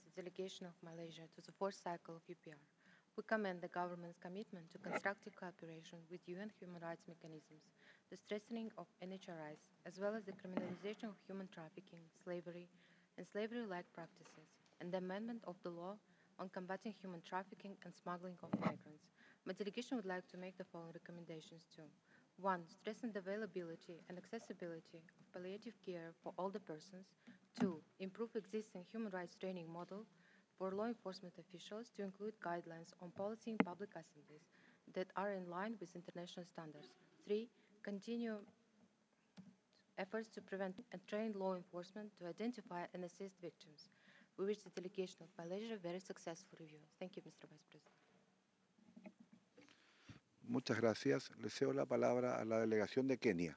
the delegation of Malaysia to the fourth cycle of UPR. We commend the government's commitment to constructive cooperation with UN human rights mechanisms, the strengthening of NHRIs, as well as the criminalization of human trafficking, slavery, and slavery-like practices, and the amendment of the law on combating human trafficking and smuggling of migrants. My delegation would like to make the following recommendations too. 1. Strengthen the availability and accessibility of palliative care for older persons. 2. Improve existing human rights training model for law enforcement officials to include guidelines on policy in public assemblies that are in line with international standards. 3. Continue efforts to prevent and train law enforcement to identify and assist victims. We wish the delegation of Malaysia a very successful review. Thank you, Mr. Vice President. Muchas gracias. Le cedo la palabra a la delegación de Kenia.